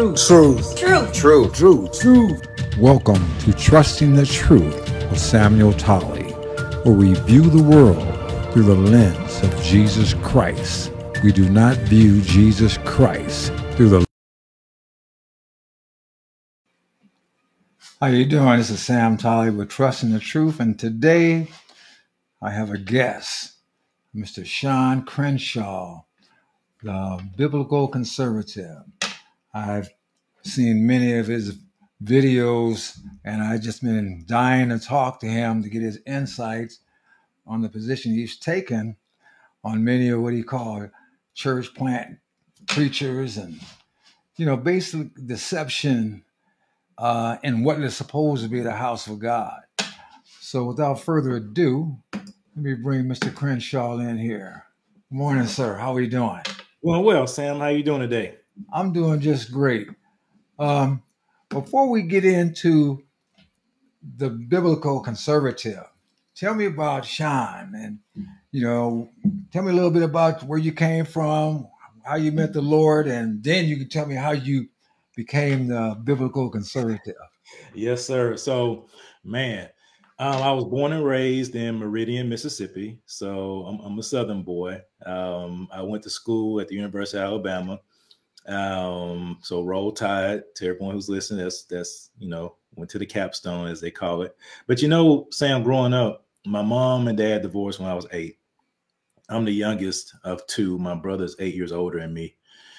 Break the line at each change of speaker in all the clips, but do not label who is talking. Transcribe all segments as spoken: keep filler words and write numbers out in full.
Truth.
Truth.
Truth.
Truth.
Truth. Truth.
Welcome to Trusting the Truth with Samuel Tolley, where we view the world through the lens of Jesus Christ. We do not view Jesus Christ through the. How you doing? This is Sam Tolley with Trusting the Truth, and today I have a guest, Mister Sean Crenshaw, the biblical conservative. I've seen many of his videos, and I've just been dying to talk to him to get his insights on the position he's taken on many of what he called church plant preachers and, you know, basic deception uh, in what is supposed to be the house of God. So without further ado, let me bring Mister Crenshaw in here. Good morning, sir. How are you doing?
Doing well, Sam. How you doing today?
I'm doing just great. Um, before we get into the biblical conservative, tell me about Sean, and you know, tell me a little bit about where you came from, how you met the Lord, and then you can tell me how you became the biblical conservative.
Yes, sir. So, man, um, I was born and raised in Meridian, Mississippi. So I'm, I'm a Southern boy. Um, I went to school at the University of Alabama. Um, so roll tide to everyone who's listening. That's that's you know went to the capstone, as they call it. But you know, Sam, growing up, my mom and dad divorced when I was eight. I'm the youngest of two. My brother's eight years older than me.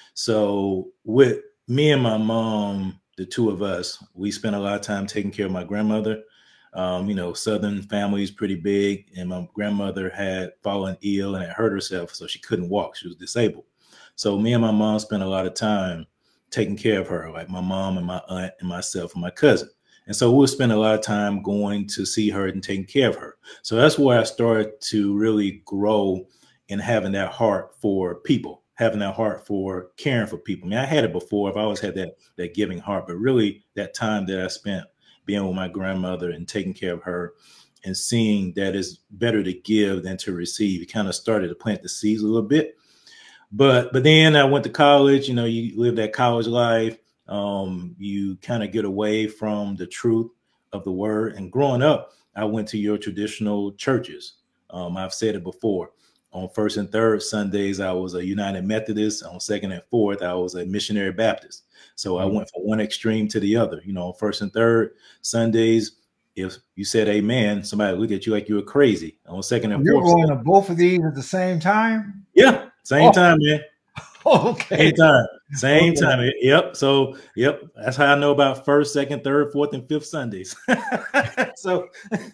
So with me and my mom, the two of us, we spent a lot of time taking care of my grandmother. Um, you know, Southern family is pretty big, and my grandmother had fallen ill and had hurt herself, so she couldn't walk. She was disabled. So me and my mom spent a lot of time taking care of her, like my mom and my aunt and myself and my cousin. And so we'll spend a lot of time going to see her and taking care of her. So that's where I started to really grow in having that heart for people, having that heart for caring for people. I mean, I had it before. I've always had that, that giving heart, but really that time that I spent being with my grandmother and taking care of her and seeing that it's better to give than to receive, it kind of started to plant the seeds a little bit. But but then I went to college. You know, you live that college life. Um, you kind of get away from the truth of the word. And growing up, I went to your traditional churches. Um, I've said it before. On first and third Sundays, I was a United Methodist. On second and fourth, I was a Missionary Baptist. So I went from one extreme to the other. You know, on first and third Sundays, if you said amen, somebody looked at you like you were crazy. On second and
You're
fourth,
going to both of these at the same time?
yeah, same
Oh.
time, man.
Okay.
Same time. Same
Okay.
time. Yep. So, yep. That's how I know about first, second, third, fourth, and fifth Sundays. so,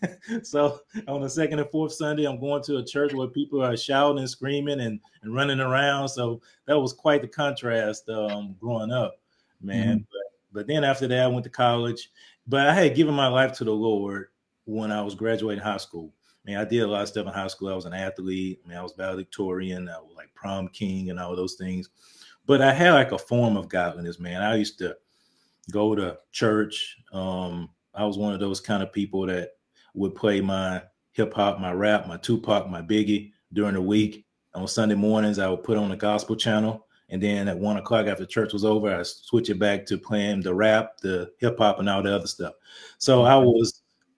so on the second and fourth Sunday, I'm going to a church where people are shouting and screaming and, and running around. So that was quite the contrast um, growing up, man.
Mhm.
But, but then after that, I went to college. But I had given my life to the Lord when I was graduating high school. I mean, I did a lot of stuff in high school. I was an athlete. I mean, I was valedictorian. I was like prom king and all those things. But I had like a form of godliness, man. I used to go to church. Um, I was one of those kind of people that would play my hip hop, my rap, my Tupac, my Biggie during the week. On Sunday mornings, I would put on the gospel channel. And then at one o'clock after church was over, I switch it back to playing the rap, the hip hop, and all the other stuff. So I was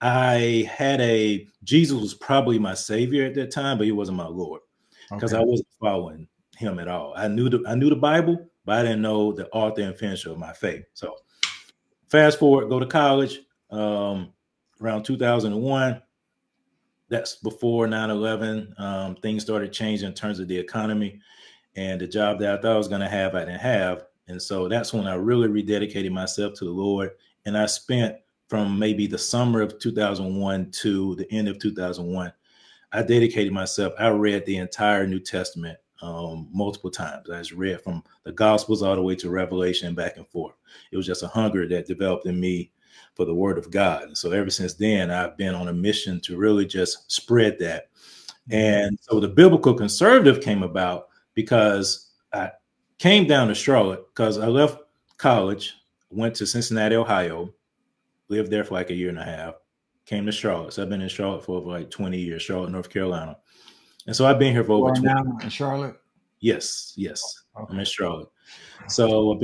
I had a, Jesus was probably my savior at that time, but he wasn't my Lord because
Okay.
I wasn't following him at all. I knew the, I knew the Bible, but I didn't know the author and finisher of my faith. So fast forward, go to college um, around two thousand one. That's before nine eleven. Um, things started changing in terms of the economy, and the job that I thought I was going to have, I didn't have. And so that's when I really rededicated myself to the Lord. And I spent from maybe the summer of two thousand one to the end of two thousand one, I dedicated myself. I read the entire New Testament um, multiple times. I just read from the Gospels all the way to Revelation and back and forth. It was just a hunger that developed in me for the Word of God. And so ever since then, I've been on a mission to really just spread that. And so the biblical conservative came about because I came down to Charlotte because I left college, went to Cincinnati, Ohio, lived there for like a year and a half, came to Charlotte. So I've been in Charlotte for over like twenty years, Charlotte, North Carolina. And so I've been here for over
Going
twenty
down in Charlotte?
Yes, yes.
Okay.
I'm in Charlotte. So I've been here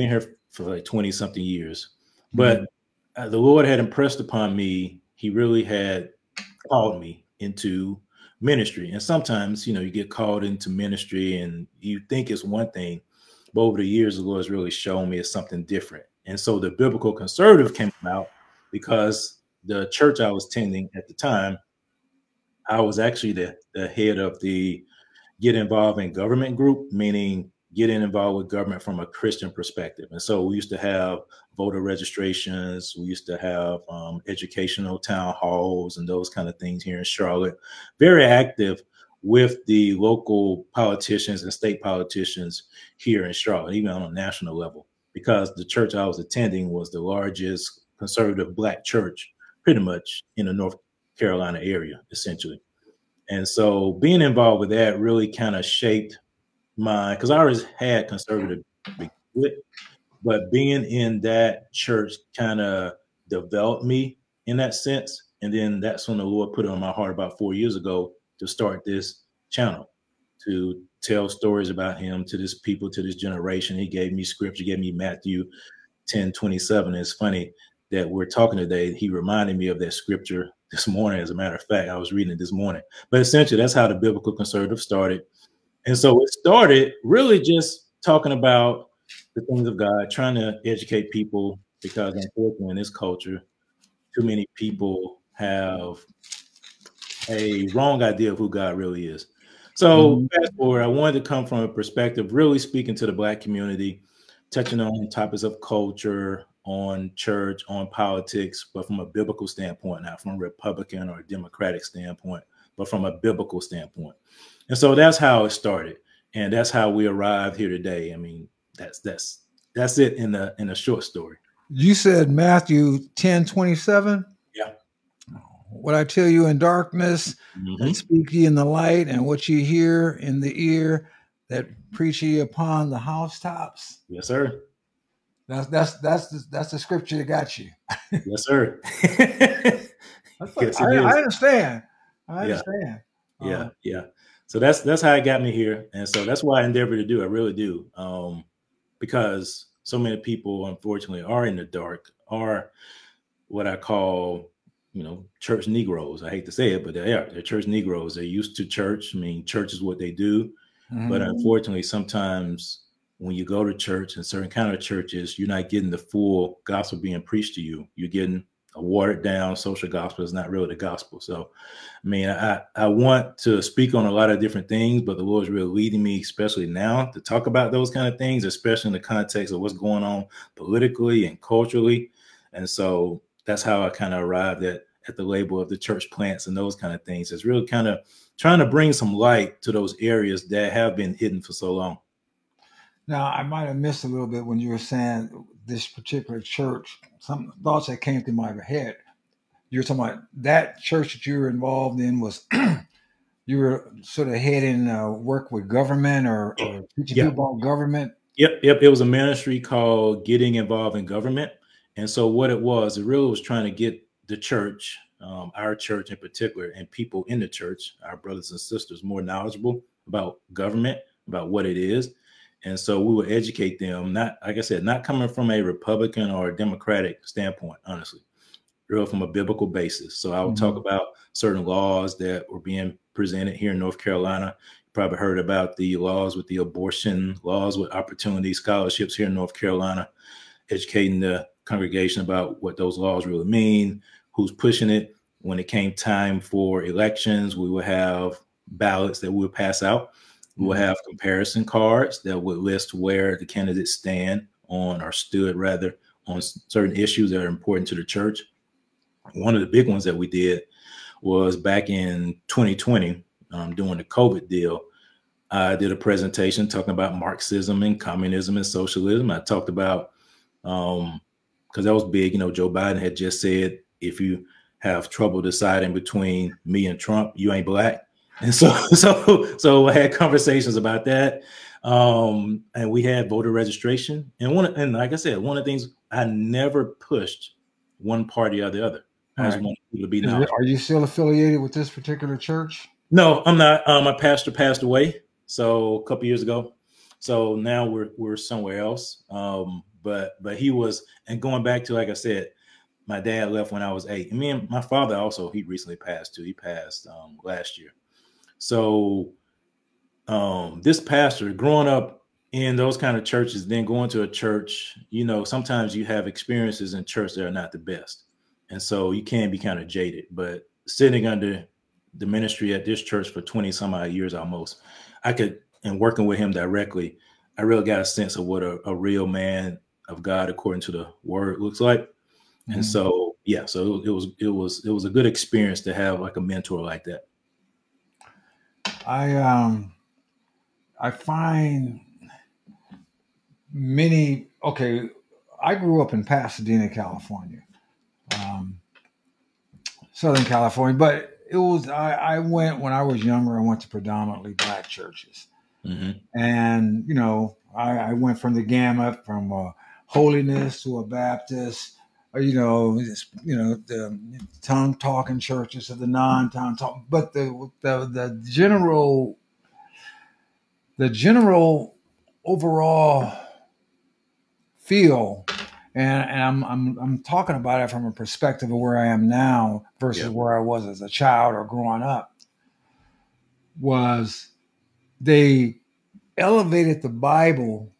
for like twenty something years. But mm-hmm. uh, the Lord had impressed upon me, he really had called me into ministry. And sometimes, you know, you get called into ministry and you think it's one thing, but over the years, the Lord has really shown me it's something different. And so the biblical conservative came out because the church I was attending at the time, I was actually the, the head of the get involved in government group, meaning getting involved with government from a Christian perspective. And so we used to have voter registrations. We used to have um, educational town halls and those kind of things here in Charlotte. Very active with the local politicians and state politicians here in Charlotte, even on a national level, because the church I was attending was the largest conservative Black church pretty much in the North Carolina area, essentially. And so being involved with that really kind of shaped my, because I always had conservative, but being in that church kind of developed me in that sense. And then that's when the Lord put it on my heart about four years ago to start this channel, to tell stories about him to this people, to this generation. He gave me scripture, gave me Matthew ten twenty-seven. It's funny that we're talking today. He reminded me of that scripture this morning. As a matter of fact, I was reading it this morning. But essentially, that's how the biblical conservative started. And so it started really just talking about the things of God, trying to educate people, because unfortunately in this culture, too many people have a wrong idea of who God really is. So mm-hmm. fast forward, I wanted to come from a perspective, really speaking to the Black community, touching on topics of culture, on church, on politics, but from a biblical standpoint, not from a Republican or a Democratic standpoint, but from a biblical standpoint. And so that's how it started. And that's how we arrived here today. I mean, that's that's that's it in the in a short story.
You said Matthew ten twenty-seven?
Yeah.
What I tell you in darkness,
mm-hmm.
that speak ye in the light, and what you hear in the ear, that preach ye upon the housetops.
Yes, sir.
That's that's that's the, that's the scripture that got you.
Yes, sir.
That's like, yes, I, I understand. I
yeah.
understand.
Yeah,
um,
yeah. So that's that's how it got me here, and so that's what I endeavor to do. I really do, um, because so many people, unfortunately, are in the dark, are what I call, you know, church Negroes. I hate to say it, but they are. They're church Negroes. They're used to church. I mean, church is what they do. Mm-hmm. But unfortunately, sometimes when you go to church and certain kind of churches, you're not getting the full gospel being preached to you. You're getting a watered down social gospel. Is not really the gospel. So, I mean, I, I want to speak on a lot of different things, but the Lord's really leading me, especially now, to talk about those kind of things, especially in the context of what's going on politically and culturally. And so that's how I kind of arrived at, at the label of the church plants and those kind of things. It's really kind of trying to bring some light to those areas that have been hidden for so long.
Now, I might have missed a little bit when you were saying this particular church, some thoughts that came through my head. You're talking about that church that you were involved in was you were sort of heading uh, work with government or, or teaching
yep.
people about government.
Yep, yep. It was a ministry called Getting Involved in Government. And so what it was, it really was trying to get the church, um, our church in particular, and people in the church, our brothers and sisters, more knowledgeable about government, about what it is. And so we would educate them, not, like I said, not coming from a Republican or a Democratic standpoint, honestly, real from a biblical basis. So I would mm-hmm. talk about certain laws that were being presented here in North Carolina. You probably heard about the laws with the abortion laws with opportunity scholarships here in North Carolina, educating the congregation about what those laws really mean, who's pushing it. When it came time for elections, we would have ballots that we would pass out. We will have comparison cards that would list where the candidates stand on or stood rather on certain issues that are important to the church. One of the big ones that we did was back in twenty twenty, um, during the COVID deal. I did a presentation talking about Marxism and communism and socialism. I talked about, um, because that was big, you know, Joe Biden had just said, if you have trouble deciding between me and Trump, you ain't Black. And so, so, so I had conversations about that, um, and we had voter registration. And one, and like I said, one of the things I never pushed one party or the other. I just wanted people to be knowledgeable.
Are you still affiliated with this particular church?
No, I'm not. Um, my pastor passed away, so a couple years ago. So now we're we're somewhere else. Um, but but he was, and going back to, like I said, my dad left when I was eight. And me and my father also, he recently passed too. He passed um, last year. So um, this pastor, growing up in those kind of churches, then going to a church, you know, sometimes you have experiences in church that are not the best. And so you can be kind of jaded. But sitting under the ministry at this church for twenty some odd years almost, I could, and working with him directly, I really got a sense of what a, a real man of God, according to the word, looks like. Mm-hmm. And so, yeah, so it was, it was, it was a good experience to have like a mentor like that.
I, um, I find many, okay, I grew up in Pasadena, California, um, Southern California, but it was, I, I went, when I was younger, I went to predominantly Black churches. Mm-hmm. And, you know, I, I went from the gamut from uh, holiness to a Baptist, or, you know, just, you know, the tongue talking churches to the non-tongue talk, but the, the, the general, the general overall feel, and, and I'm, I'm, I'm talking about it from a perspective of where I am now versus yep. where I was as a child or growing up, was they elevated the Bible,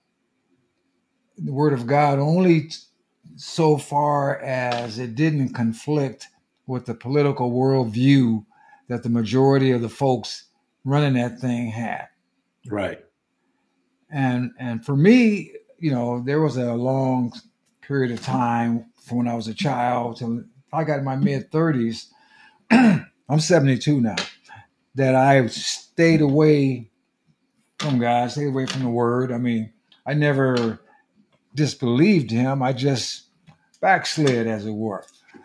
the Word of God, only t- so far as it didn't conflict with the political worldview that the majority of the folks running that thing had.
Right.
And and for me, you know, there was a long period of time from when I was a child till I got in my mid thirties. I'm seventy-two now. That I stayed away from God, stayed away from the Word. I mean, I never disbelieved him. I just backslid, as it were.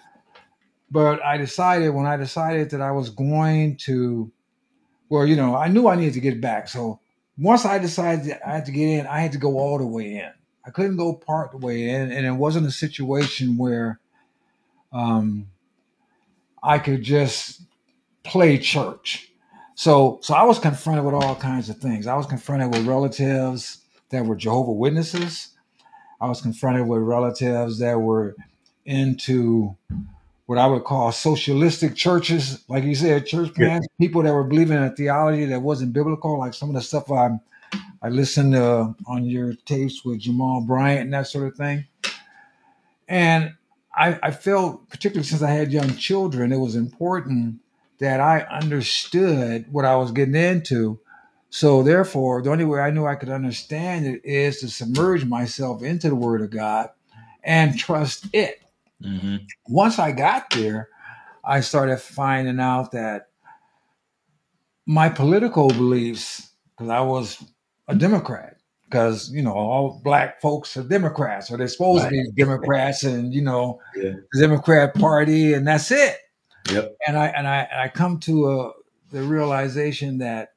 But I decided, when I decided that I was going to, well, you know, I knew I needed to get back. So once I decided that I had to get in, I had to go all the way in. I couldn't go part the way in. And it wasn't a situation where um, I could just play church. So, so I was confronted with all kinds of things. I was confronted with relatives that were Jehovah's Witnesses. I was confronted with relatives that were into what I would call socialistic churches, like you said, church plans, yeah. people that were believing in a theology that wasn't biblical, like some of the stuff I I listened to on your tapes with Jamal Bryant and that sort of thing. And I, I felt, particularly since I had young children, it was important that I understood what I was getting into. So therefore, the only way I knew I could understand it is to submerge myself into the Word of God and trust it. Mm-hmm. Once I got there, I started finding out that my political beliefs, because I was a Democrat, because, you know, all Black folks are Democrats, or they're supposed right. to be Democrats, and, you know, yeah. the Democrat Party, and that's it.
Yep.
And I and I and I come to a, the realization that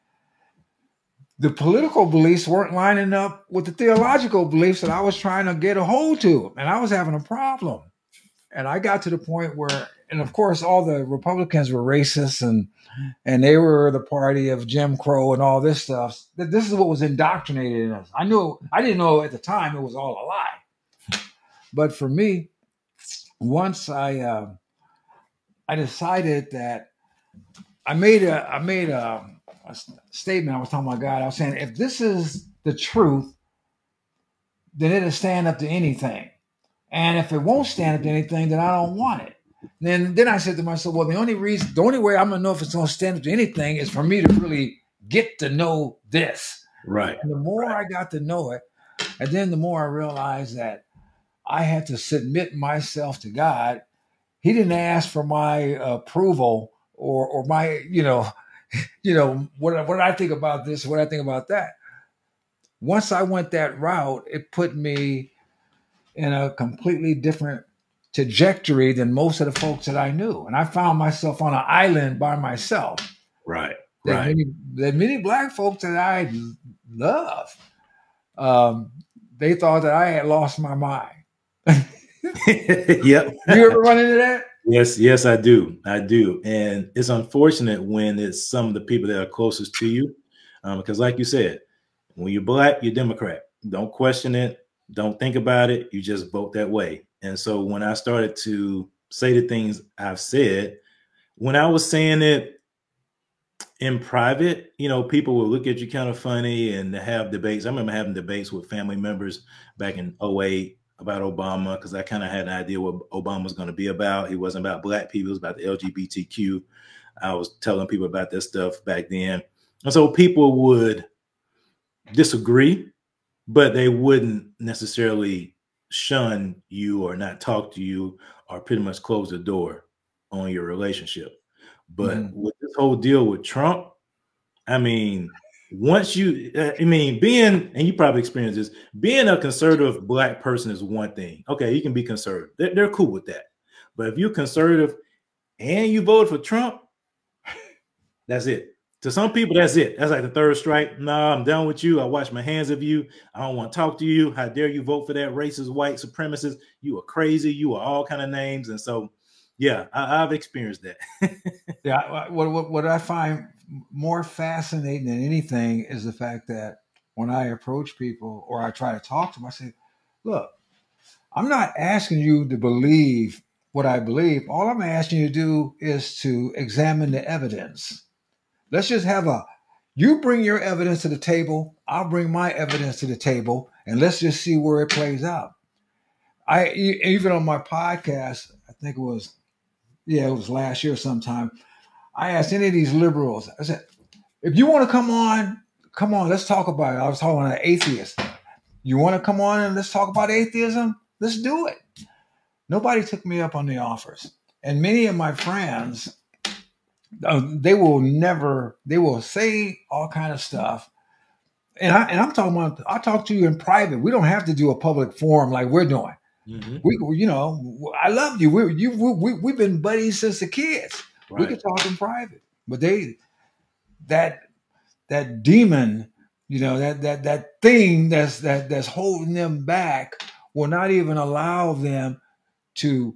the political beliefs weren't lining up with the theological beliefs that I was trying to get a hold to, and I was having a problem. And I got to the point where, and of course, all the Republicans were racist, and and they were the party of Jim Crow and all this stuff. This is what was indoctrinated in us. I knew, I didn't know at the time it was all a lie. But for me, once I uh, I decided that I made a I made a, a statement. I was talking about God. I was saying, if this is the truth, then it'll stand up to anything. And if it won't stand up to anything, then I don't want it. Then, then I said to myself, well, the only reason, the only way I'm gonna know if it's gonna stand up to anything is for me to really get to know this.
Right.
And the more
right.
I got to know it, and then the more I realized that I had to submit myself to God. He didn't ask for my approval or or my, you know, you know, what what I think about this, what I think about that. Once I went that route, it put me in a completely different trajectory than most of the folks that I knew. And I found myself on an island by myself.
Right.
That
right.
Many, that many Black folks that I love, um, they thought that I had lost my mind.
Yep.
You ever run into that?
Yes, yes, I do. I do. And it's unfortunate when it's some of the people that are closest to you. Um, because like you said, when you're Black, you're Democrat. Don't question it. Don't think about it. You just vote that way. And so when I started to say the things I've said, when I was saying it in private, you know, people will look at you kind of funny and have debates. I remember having debates with family members back in oh eight about Obama, because I kind of had an idea what Obama was going to be about. He wasn't about black people, it was about the L G B T Q. I was telling people about that stuff back then. And so people would disagree, but they wouldn't necessarily shun you or not talk to you or pretty much close the door on your relationship. But mm-hmm. with this whole deal with Trump, I mean, once you, I mean, being, and you probably experienced this, being a conservative black person is one thing. Okay, you can be conservative. They're, they're cool with that. But if you're conservative and you voted for Trump, that's it. To some people, that's it. That's like the third strike. No, nah, I'm done with you. I wash my hands of you. I don't want to talk to you. How dare you vote for that racist, white supremacist? You are crazy. You are all kind of names. And so, yeah, I, I've experienced that.
yeah. What, what, what I find more fascinating than anything is the fact that when I approach people or I try to talk to them, I say, look, I'm not asking you to believe what I believe. All I'm asking you to do is to examine the evidence. Let's just have a, you bring your evidence to the table, I'll bring my evidence to the table, and let's just see where it plays out. I, even on my podcast, I think it was, yeah, it was last year sometime, I asked any of these liberals, I said, if you want to come on, come on, let's talk about it. I was talking to an atheist. You want to come on and let's talk about atheism? Let's do it. Nobody took me up on the offers. And many of my friends, Uh, they will never, they will say all kind of stuff. And, I, and I'm talking about, I talk to you in private. We don't have to do a public forum like we're doing. Mm-hmm. We, you know, I love you. We, you, we, we've been buddies since the kids. Right. We can talk in private. But they, that, that demon, you know, that, that, that thing that's, that, that's holding them back will not even allow them to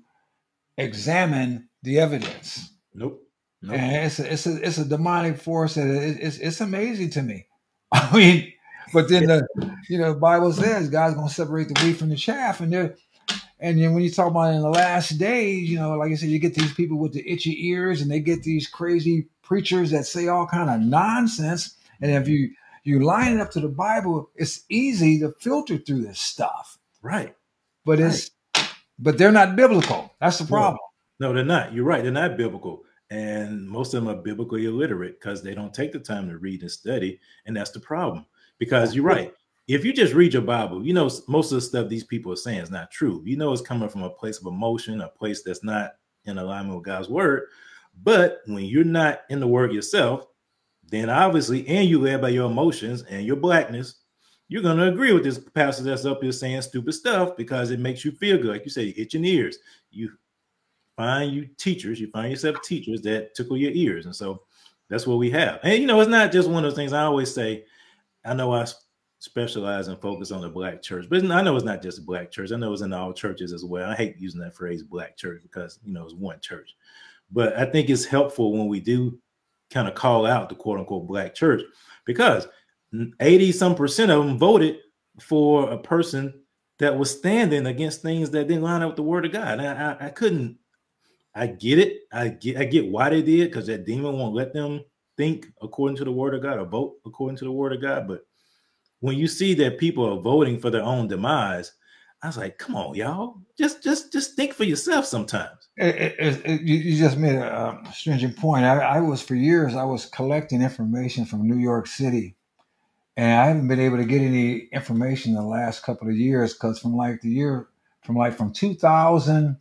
examine the evidence.
Nope. Nope.
And it's a, it's a it's a demonic force that it, it's it's amazing to me. I mean, but then the you know the Bible says God's going to separate the wheat from the chaff, and there, and then when you talk about in the last days, you know, like I said, you get these people with the itchy ears, and they get these crazy preachers that say all kind of nonsense. And if you you line it up to the Bible, it's easy to filter through this stuff,
right?
But
right.
it's but they're not biblical. That's the problem.
No, no, they're not. You're right. They're not biblical. And most of them are biblically illiterate because they don't take the time to read and study. And that's the problem. Because you're right. If you just read your Bible, you know, most of the stuff these people are saying is not true. You know, it's coming from a place of emotion, a place that's not in alignment with God's word. But when you're not in the word yourself, then obviously, and you led by your emotions and your blackness, you're going to agree with this pastor that's up here saying stupid stuff because it makes you feel good. Like you say, itching ears. You find you teachers, you find yourself teachers that tickle your ears. And so that's what we have. And, you know, it's not just one of those things. I always say, I know I specialize and focus on the black church, but I know it's not just a black church. I know it's in all churches as well. I hate using that phrase black church because, you know, it's one church. But I think it's helpful when we do kind of call out the quote unquote black church, because eighty some percent of them voted for a person that was standing against things that didn't line up with the word of God. And I, I, I couldn't, I get it. I get I get why they did, because that demon won't let them think according to the word of God or vote according to the word of God. But when you see that people are voting for their own demise, I was like, come on, y'all. Just just just think for yourself sometimes.
It, it, it, you just made a, a stringent point. I, I was, for years, I was collecting information from New York City. And I haven't been able to get any information in the last couple of years because from like the year, from like from two thousand,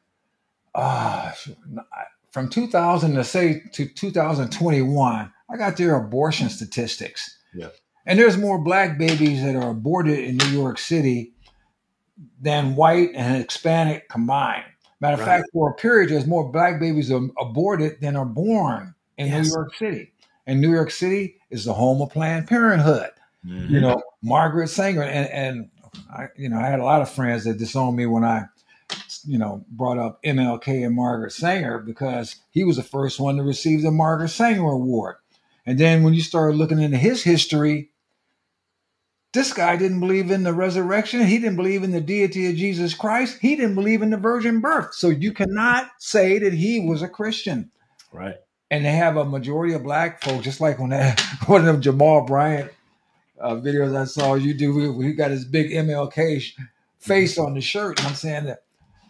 Uh, from two thousand to say to two thousand twenty-one, I got their abortion statistics.
Yeah.
And there's more black babies that are aborted in New York City than white and Hispanic combined. Matter of right. fact, for a period, there's more black babies are aborted than are born in yes. New York City. And New York City is the home of Planned Parenthood. Mm-hmm. You know, Margaret Sanger, and, and I, you know, I had a lot of friends that disowned me when I you know, brought up M L K and Margaret Sanger because he was the first one to receive the Margaret Sanger Award. And then when you start looking into his history, This guy didn't believe in the resurrection. He didn't believe in the deity of Jesus Christ. He didn't believe in the virgin birth. So you cannot say that he was a Christian.
Right.
And they have a majority of black folks, just like when that one of them Jamal Bryant uh, videos I saw you do, he got his big M L K face on the shirt. And I'm saying that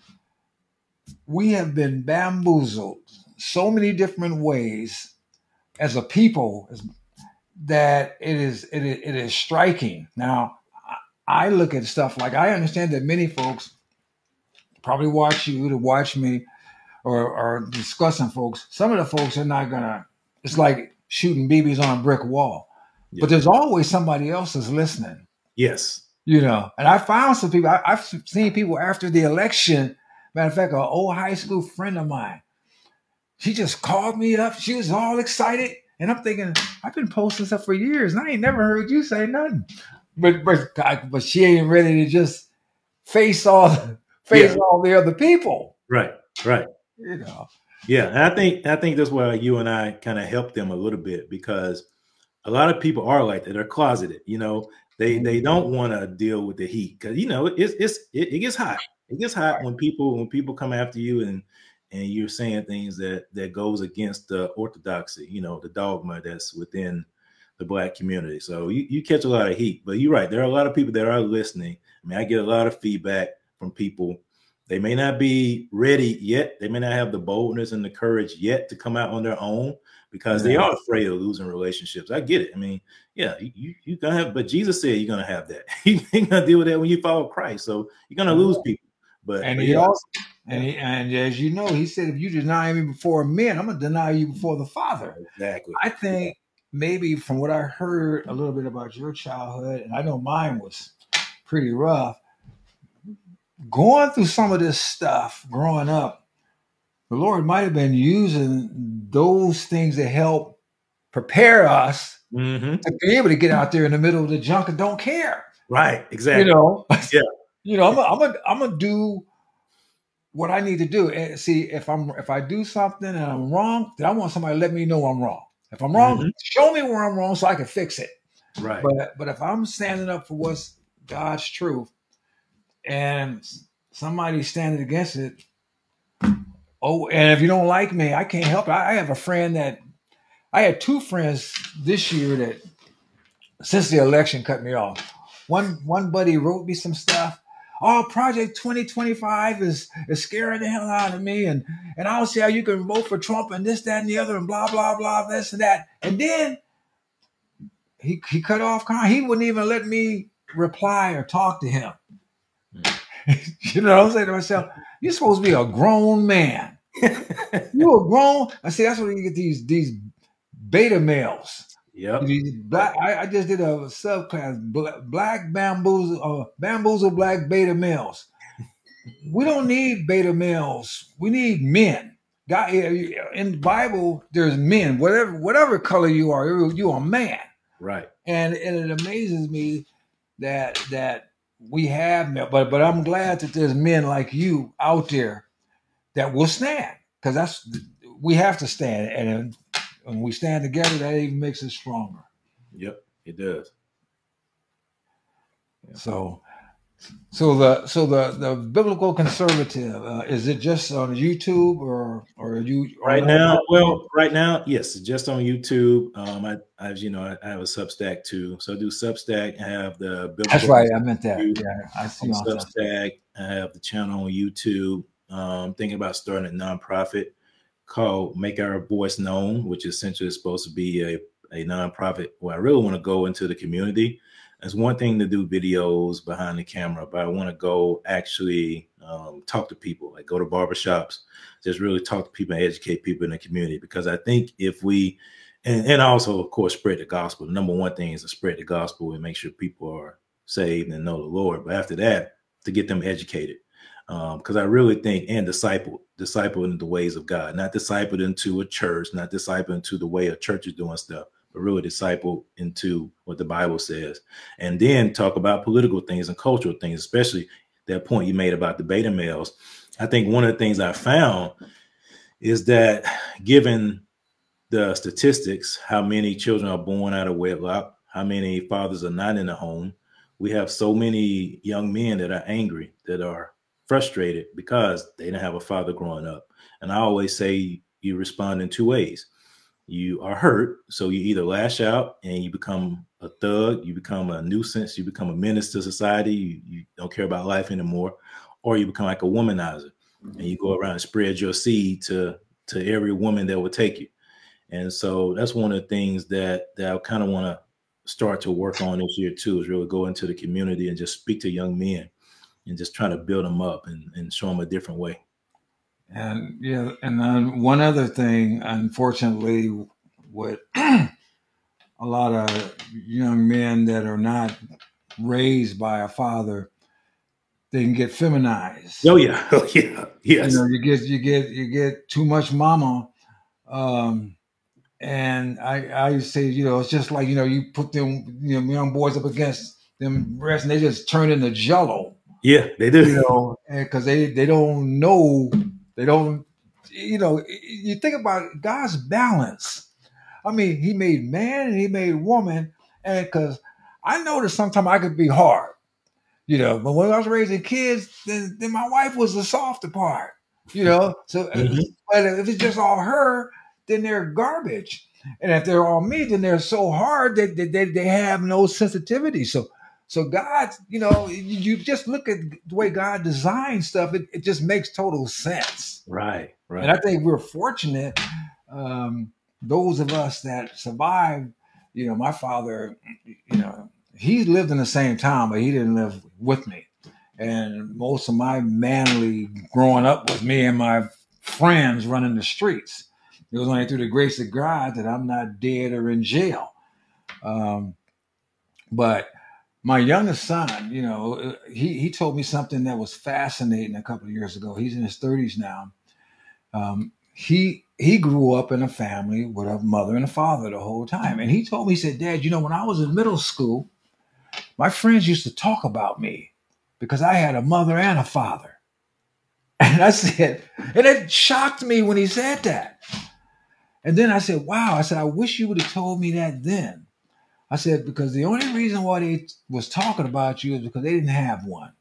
we have been bamboozled so many different ways as a people that it is it is, it is striking. Now, I look at stuff like, I understand that many folks probably watch you to watch me or, or discussing folks. Some of the folks are not gonna, it's like shooting B Bs on a brick wall. Yeah. But there's always somebody else that's listening.
Yes.
You know, and I found some people, I, I've seen people after the election. Matter of fact, an old high school friend of mine, she just called me up. She was all excited. And I'm thinking, I've been posting stuff for years and I ain't never heard you say nothing. But but but she ain't ready to just face all face yeah. all the other people.
Right, right.
You know.
Yeah, and I think I think that's where you and I kind of help them a little bit, because a lot of people are like that. They're closeted. You know, they mm-hmm. they don't want to deal with the heat, because you know it's it's it, it gets hot. It gets hot right. when people when people come after you and and you're saying things that that goes against the orthodoxy. You know, the dogma that's within the Black community. So you, you catch a lot of heat, but you're right. There are a lot of people that are listening. I mean, I get a lot of feedback from people. They may not be ready yet. They may not have the boldness and the courage yet to come out on their own, because yeah. they are afraid of losing relationships. I get it. I mean, yeah, you, you're going to have, but Jesus said you're going to have that. You're going to deal with that when you follow Christ. So you're going to lose people. But,
and
but
he
yeah.
also, and, he, and as you know, he said, if you deny me before men, I'm going to deny you before the Father.
Exactly.
I think maybe from what I heard a little bit about your childhood, and I know mine was pretty rough, going through some of this stuff growing up, the Lord might have been using those things to help prepare us
mm-hmm.
to be able to get out there in the middle of the junk and don't care.
Right, exactly.
You know,
yeah.
you know, I'm a, I'm a, I'm gonna do what I need to do. And see, if I'm if I do something and I'm wrong, then I want somebody to let me know I'm wrong. If I'm wrong, mm-hmm. show me where I'm wrong so I can fix it.
Right.
But but if I'm standing up for what's God's truth, and somebody's standing against it, oh, and if you don't like me, I can't help it. I have a friend that I had two friends this year that, since the election, cut me off. One one buddy wrote me some stuff. Oh, Project twenty twenty-five is, is scaring the hell out of me. And, and I don't see how you can vote for Trump and this, that, and the other, and blah, blah, blah, this and that. And then he he cut off. He wouldn't even let me reply or talk to him. You know what I'm saying to myself? You're supposed to be a grown man. You're a grown. I see, that's where you get these, these beta males.
Yep.
Black, I, I just did a subclass, black, black bamboozle, uh, bamboozle black beta males. We don't need beta males. We need men. God, in the Bible, there's men. Whatever whatever color you are, you're, you're a man.
Right. And,
and it amazes me that that we have men, but but I'm glad that there's men like you out there that will stand, because that's we have to stand, and when we stand together, that even makes us stronger.
Yep, it does.
Yeah. So, so the so the the biblical conservative, uh, is it just on YouTube or or you
right now? Well, right now, yes, it's just on YouTube. Um, I, as you know, I, I have a Substack too, so I do Substack. I have the biblical.
That's right, I meant that. Yeah, I see
on Substack. Substack. I have the channel on YouTube. Um, thinking about starting a nonprofit called Make Our Voice Known, which essentially is supposed to be a, a nonprofit where I really want to go into the community. It's one thing to do videos behind the camera, but I want to go actually um, talk to people, like go to barbershops, just really talk to people and educate people in the community. Because I think if we, and, and also, of course, spread the gospel. The number one thing is to spread the gospel and make sure people are saved and know the Lord. But after that, to get them educated. Because um, I really think, and disciple, disciple into the ways of God, not disciple into a church, not disciple into the way a church is doing stuff, but really disciple into what the Bible says. And then talk about political things and cultural things, especially that point you made about the beta males. I think one of the things I found is that given the statistics, how many children are born out of wedlock, how many fathers are not in the home, we have so many young men that are angry, that are frustrated because they didn't have a father growing up. And I always say you respond in two ways. You are hurt, so you either lash out and you become a thug, you become a nuisance, you become a menace to society, you, you don't care about life anymore, or you become like a womanizer and you go around and spread your seed to to every woman that will take you. And so that's one of the things that that I kind of want to start to work on this year too, is really go into the community and just speak to young men and just try to build them up and, and show them a different way.
And yeah, and then one other thing, unfortunately, with a lot of young men that are not raised by a father, they can get feminized.
Oh yeah, oh yeah, yes.
You know, you get you get you get too much mama. Um, and I I used to say, you know, it's just like, you know, you put them, you know, young boys up against them breasts and they just turn into jello.
Yeah, they do.
You know, because they they don't know, they don't, you know, you think about God's balance. I mean, he made man and he made woman, and because I noticed sometimes I could be hard, you know, but when I was raising kids, then, then my wife was the softer part, you know. So,
Mhm.
but if it's just all her, then they're garbage, and if they're all me, then they're so hard that they, they, they have no sensitivity. So, so God, you know, you just look at the way God designed stuff; it, it just makes total sense.
Right, right.
And I think we're fortunate. Um, those of us that survived, you know, my father, you know, he lived in the same town, but he didn't live with me. And most of my manly growing up was me and my friends running the streets. It was only through the grace of God that I'm not dead or in jail. Um, but my youngest son, you know, he, he told me something that was fascinating a couple of years ago. He's in his thirties now. Um, he he grew up in a family with a mother and a father the whole time. And he told me, he said, Dad, you know, when I was in middle school, my friends used to talk about me because I had a mother and a father. And I said, and it shocked me when he said that. And then I said, wow, I said, I wish you would have told me that then. I said, because the only reason why they was talking about you is because they didn't have one.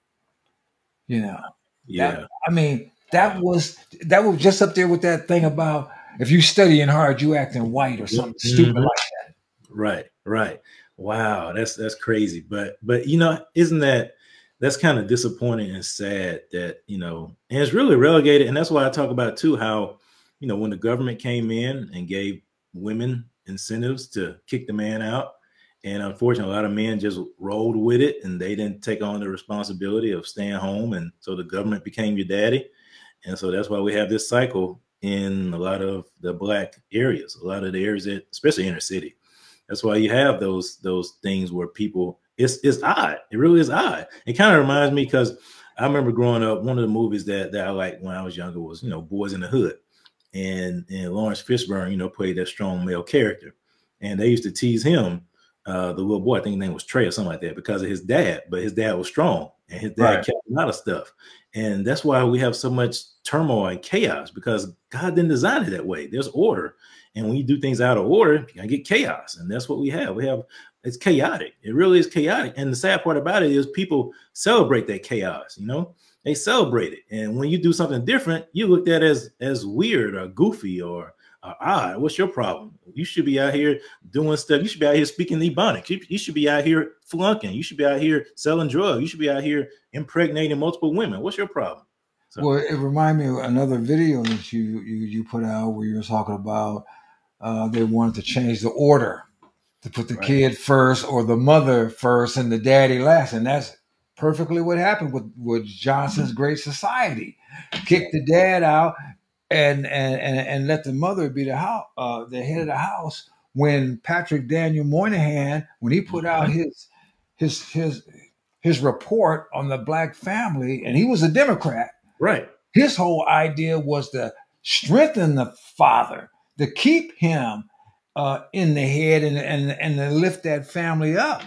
You know,
Yeah.
that, I mean, that was that was just up there with that thing about if you studying hard, you acting white or something
Mhm.
stupid like that.
Right, right. Wow, that's that's crazy. But but you know, isn't that that's kind of disappointing and sad that, you know, and it's really relegated. And that's why I talk about too how, you know, when the government came in and gave women incentives to kick the man out, and unfortunately, a lot of men just rolled with it and they didn't take on the responsibility of staying home. And so the government became your daddy. And so that's why we have this cycle in a lot of the Black areas, a lot of the areas that, especially inner city. That's why you have those those things where people, it's it's odd. It really is odd. It kind of reminds me, because I remember growing up, one of the movies that, that I liked when I was younger was, you know, Boys in the Hood. And, and Lawrence Fishburne, you know, played that strong male character. And they used to tease him, uh, the little boy, I think his name was Trey or something like that, because of his dad. But his dad was strong and his dad
Right.
kept a lot of stuff. And that's why we have so much turmoil and chaos, because God didn't design it that way. There's order. And when you do things out of order, you're gonna get chaos. And that's what we have. We have, it's chaotic. It really is chaotic. And the sad part about it is people celebrate that chaos, you know, they celebrate it. And when you do something different, you looked at as as weird or goofy or, or odd. What's your problem? You should be out here doing stuff. You should be out here speaking Ebonics. You, you should be out here flunking. You should be out here selling drugs. You should be out here impregnating multiple women. What's your problem? So,
Well, it reminded me of another video that you you you put out where you were talking about uh, they wanted to change the order to put the
right.
kid first or the mother first and the daddy last, and that's perfectly what happened with with Johnson's Great Society. Kick the dad out and and and, and let the mother be the house, uh, the head of the house. When Patrick Daniel Moynihan, when he put out his his his his report on the Black family, and he was a Democrat.
Right.
His whole idea was to strengthen the father, to keep him uh, in the head and, and, and to lift that family up.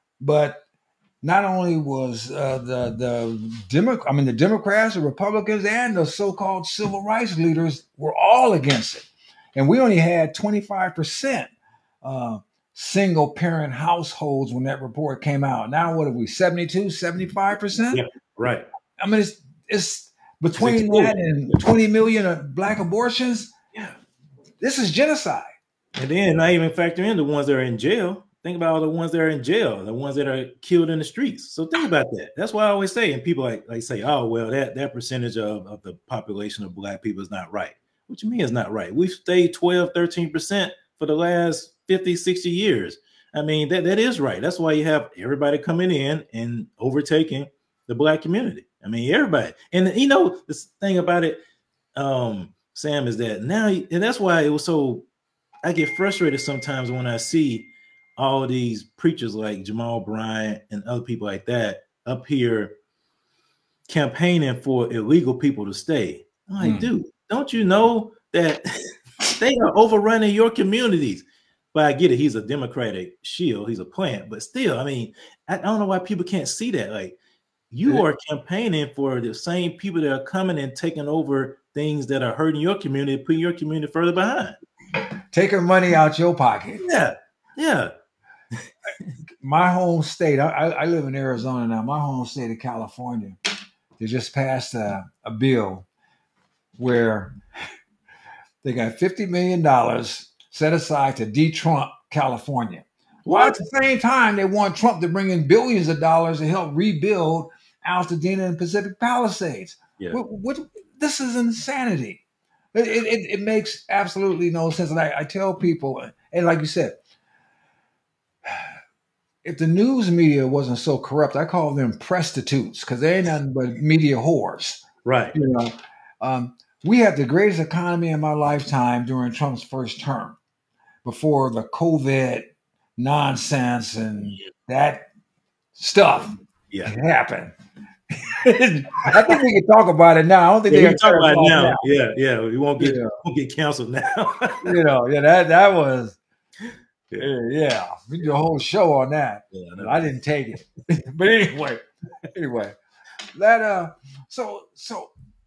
But not only was uh, the the Demo- I mean the Democrats, the Republicans, and the so-called civil rights leaders were all against it, and we only had twenty-five percent uh, single parent households when that report came out. Now, what are we, seventy-two, seventy-five percent?
Yeah, right.
I mean, it's, it's
It's
between that
exploding.
and twenty million of black abortions.
Yeah.
This is genocide.
And then not even factor in the ones that are in jail. Think about all the ones that are in jail, the ones that are killed in the streets. So think about that. That's why I always say, and people like, like say, oh, well, that, that percentage of, of the population of black people is not right. What you mean it's not right? We've stayed twelve, thirteen percent for the last fifty, sixty years. I mean, that, that is right. That's why you have everybody coming in and overtaking the black community. I mean, everybody. And you know, the thing about it, um, Sam, is that now, and that's why it was so, I get frustrated sometimes when I see all these preachers like Jamal Bryant and other people like that up here campaigning for illegal people to stay. I'm like, mm. dude, don't you know that they are overrunning your communities? But I get it. He's a Democratic shield. He's a plant. But still, I mean, I don't know why people can't see that. Like, you are campaigning for the same people that are coming and taking over things that are hurting your community, putting your community further behind.
Taking money out your pocket.
Yeah, yeah.
My home state, I, I live in Arizona now. My home state of California, they just passed a, a bill where they got fifty million dollars set aside to de-Trump California. While at the same time, they want Trump to bring in billions of dollars to help rebuild Altadena and Pacific Palisades. Yeah. What, what, this is insanity. It, it, it makes absolutely no sense. And I, I tell people, and like you said, if the news media wasn't so corrupt, I call them prostitutes because they ain't nothing but media whores.
Right.
You know, um, we had the greatest economy in my lifetime during Trump's first term, before the COVID nonsense and that stuff
yeah.
happened. I think we can talk about it now. I don't think
yeah,
they
can talk about it now.
now.
Yeah, yeah. We won't get
yeah.
won't get canceled now.
you know, yeah, that that was yeah. yeah. We did a whole show on that. Yeah, I, I didn't take it. But anyway, anyway. That uh so so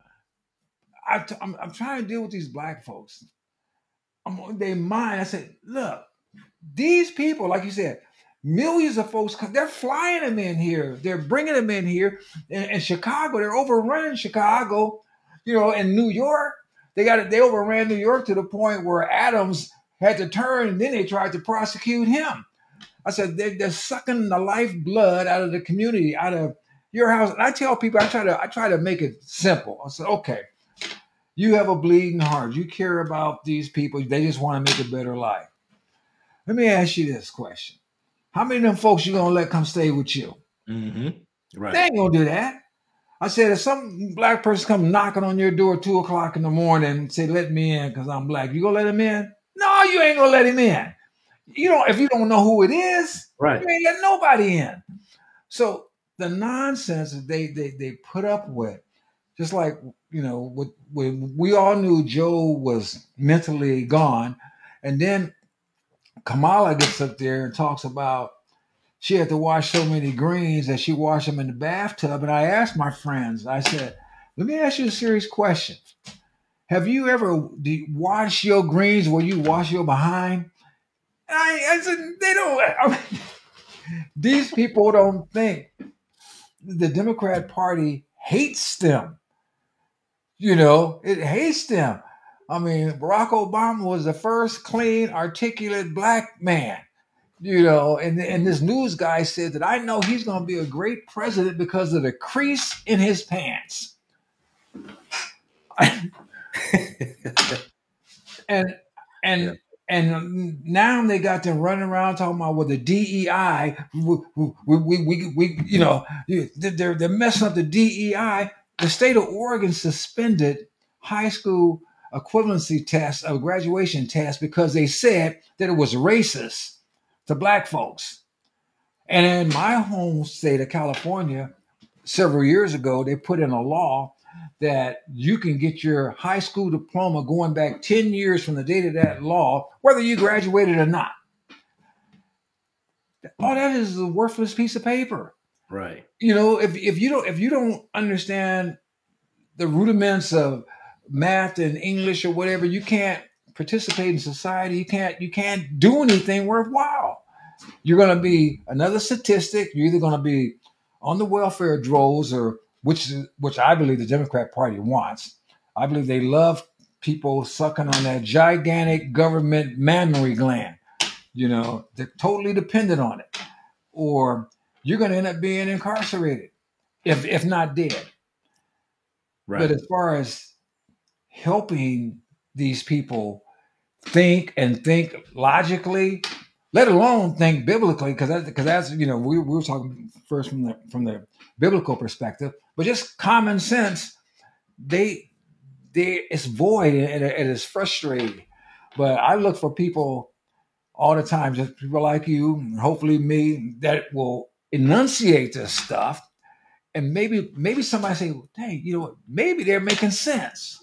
I t- I'm I'm trying to deal with these black folks. I'm on their mind. I said, look, these people, like you said, millions of folks, they're flying them in here. They're bringing them in here. In, in Chicago, they're overrunning Chicago. You know, in New York, they got it. They overran New York to the point where Adams had to turn, and then they tried to prosecute him. I said they're, they're sucking the lifeblood out of the community, out of your house. And I tell people, I try to, I try to make it simple. I said, okay, you have a bleeding heart. You care about these people. They just want to make a better life. Let me ask you this question. How many of them folks you going to let come stay with you?
Mm-hmm. Right.
They ain't going to do that. I said, if some black person come knocking on your door at two o'clock in the morning and say, let me in because I'm black, you going to let him in? No, you ain't going to let him in. You don't, if you don't know who it is,
right.
you ain't let nobody in. So the nonsense that they, they, they put up with, just like, you know, when we all knew Joe was mentally gone, and then Kamala gets up there and talks about she had to wash so many greens that she washed them in the bathtub. And I asked my friends, I said, let me ask you a serious question. Have you ever washed your greens where you wash your behind? I, I said, they don't. I mean, these people don't think. The Democrat Party hates them. You know, it hates them. I mean, Barack Obama was the first clean, articulate black man, you know, and, and this news guy said that I know he's going to be a great president because of the crease in his pants. and and yeah. and now they got them running around talking about with well, the D E I, we, we, we, we, we you know, they're, they're messing up the D E I. The state of Oregon suspended high school equivalency tests, a graduation test, because they said that it was racist to black folks. And in my home state of California, several years ago, they put in a law that you can get your high school diploma going back ten years from the date of that law, whether you graduated or not. All that is a worthless piece of paper.
Right.
You know, if if you don't if you don't understand the rudiments of math and English or whatever, you can't participate in society, you can't you can't do anything worthwhile. You're going to be another statistic. You're either going to be on the welfare rolls, or which which I believe the Democrat Party wants. I believe they love people sucking on that gigantic government mammary gland. You know, they're totally dependent on it. Or you're going to end up being incarcerated, if if not dead. Right. But as far as helping these people think and think logically, let alone think biblically, because that's, because that's you know we, we were talking first from the from the biblical perspective, but just common sense, they they it's void and it is frustrating. But I look for people all the time, just people like you, and hopefully me, that will enunciate this stuff, and maybe maybe somebody say, "Hey, you know what? Maybe they're making sense."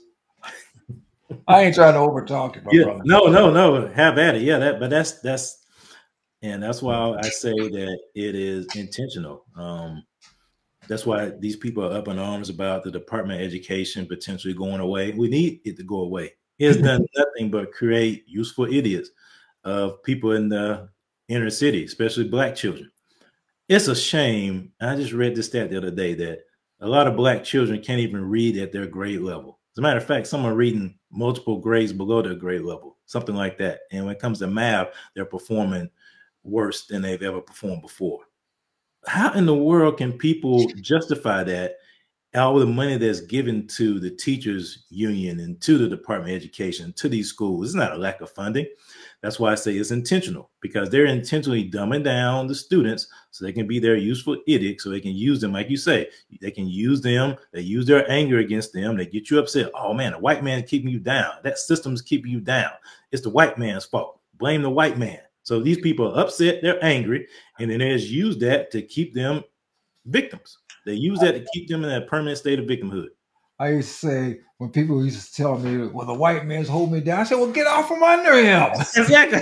I ain't trying to overtalk it, my
yeah,
brother.
No, no, no. Have at it. Yeah, that. But that's that's, and that's why I say that it is intentional. Um, that's why these people are up in arms about the Department of Education potentially going away. We need it to go away. It has done nothing but create useful idiots of people in the inner city, especially Black children. It's a shame. I just read this stat the other day that a lot of Black children can't even read at their grade level. As a matter of fact, some are reading multiple grades below their grade level, something like that. And when it comes to math, they're performing worse than they've ever performed before. How in the world can people justify that? All the money that's given to the teachers union and to the Department of Education, to these schools, it's not a lack of funding. That's why I say it's intentional, because they're intentionally dumbing down the students so they can be their useful idiots, so they can use them. Like you say, they can use them. They use their anger against them. They get you upset. Oh man, the white man is keeping you down. That system's keeping you down. It's the white man's fault. Blame the white man. So these people are upset. They're angry. And then they just use that to keep them victims. They use that to keep them in that permanent state of victimhood.
I used to say, when people used to tell me, well, the white man's holding me down, I said, well, get off from under him.
Exactly.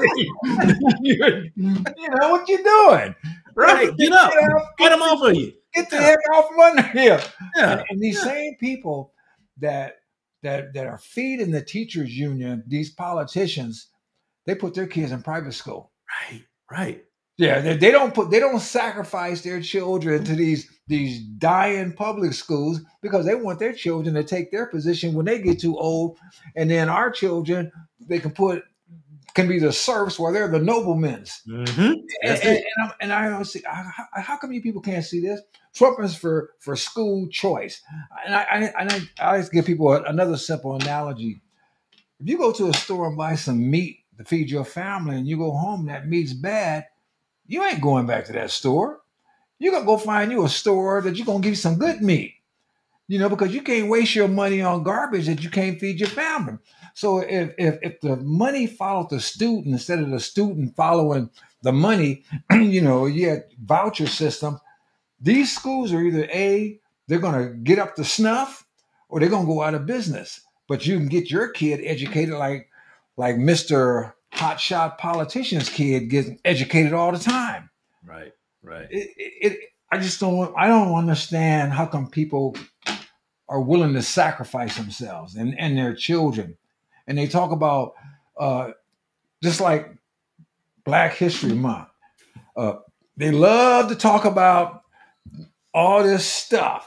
you, you know what you're doing.
Right. Get, get up. Get, out, get, get him off of you.
Get the yeah. heck off from under him.
Yeah.
And, and these
yeah.
same people that that that are feeding the teachers union, these politicians, they put their kids in private school.
Right. Right.
Yeah, they, they don't put they don't sacrifice their children to these these dying public schools because they want their children to take their position when they get too old, and then our children they can put can be the serfs while they're the noblemen's.
Mm-hmm.
And, and, and, and I always say, how, how come you people can't see this? Trump is for for school choice, and I, I and I, I always give people another simple analogy. If you go to a store and buy some meat to feed your family, and you go home and that meat's bad, you ain't going back to that store. You're going to go find you a store that you're going to give you some good meat, you know, because you can't waste your money on garbage that you can't feed your family. So if if, if the money followed the student instead of the student following the money, you know, you had voucher system, these schools are either A, they're going to get up to snuff, or they're going to go out of business. But you can get your kid educated like like Mister hotshot politician's kid gets educated all the time.
Right, right.
It, it, it, I just don't. I don't understand how come people are willing to sacrifice themselves and, and their children, and they talk about uh, just like Black History Month. Uh, they love to talk about all this stuff.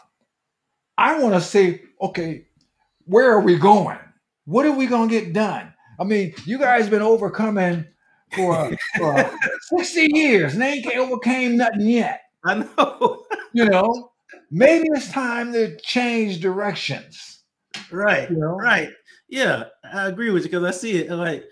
I want to say, okay, where are we going? What are we going to get done? I mean, you guys have been overcoming for, for sixty years and they ain't overcame nothing yet.
I know.
You know, maybe it's time to change directions.
Right,
you know?
right. Yeah, I agree with you because I see it like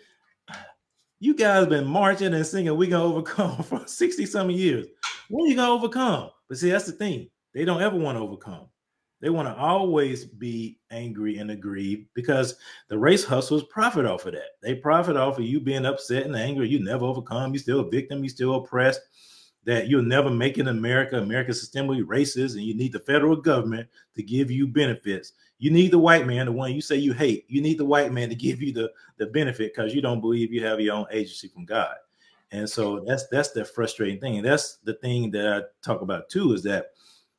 you guys have been marching and singing "We Gonna Overcome" for sixty some years. When are you gonna overcome? But see, that's the thing. They don't ever want to overcome. They want to always be angry and aggrieved because the race hustlers profit off of that. They profit off of you being upset and angry. You never overcome. You're still a victim. You're still oppressed. That you'll never make it in America. America's systemically racist, and you need the federal government to give you benefits. You need the white man, the one you say you hate. You need the white man to give you the, the benefit because you don't believe you have your own agency from God. And so that's that's the frustrating thing. And that's the thing that I talk about too, is that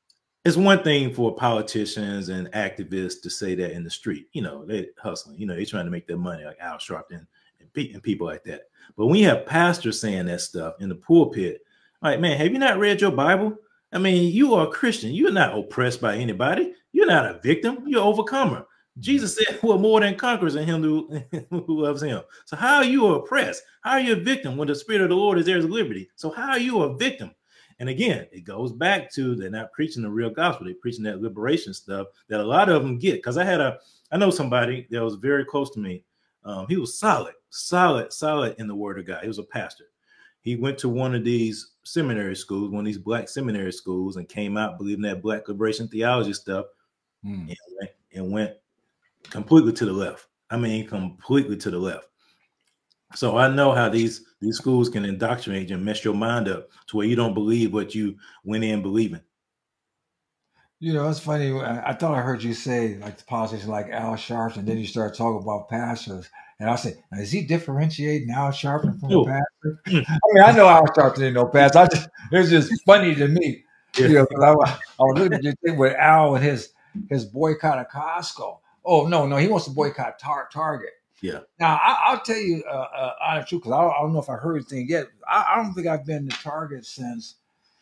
it's one thing for politicians and activists to say that in the street. You know, they hustling. You know, they're trying to make their money, like Al Sharpton and, and people like that. But when you have pastors saying that stuff in the pulpit, like, man, have you not read your Bible? I mean, you are a Christian. You're not oppressed by anybody. You're not a victim. You're an overcomer. Jesus said, "We're more than conquerors in him who, who loves him." So how are you oppressed? How are you a victim when the Spirit of the Lord is there is liberty? So how are you a victim? And again, it goes back to they're not preaching the real gospel. They're preaching that liberation stuff that a lot of them get. Because I had a, I know somebody that was very close to me. Um, he was solid, solid, solid in the Word of God. He was a pastor. He went to one of these seminary schools, one of these black seminary schools, and came out believing that black liberation theology stuff, mm. and, went, and went completely to the left. I mean, completely to the left. So I know how these these schools can indoctrinate you and mess your mind up to where you don't believe what you went in believing.
You know, it's funny. I, I thought I heard you say like the politicians like Al Sharpton, and then you start talking about pastors. And I said, is he differentiating Al Sharpton from Ooh. a pastor? I mean, I know Al Sharpton ain't no pastor. I just, it's just funny to me. Yeah. You know, I, I was looking at your thing with Al and his his boycott of Costco. Oh, no, no, he wants to boycott tar- Target.
Yeah.
Now, I, I'll tell you uh, uh, honest truth, because I, I don't know if I heard anything yet. I, I don't think I've been to Target since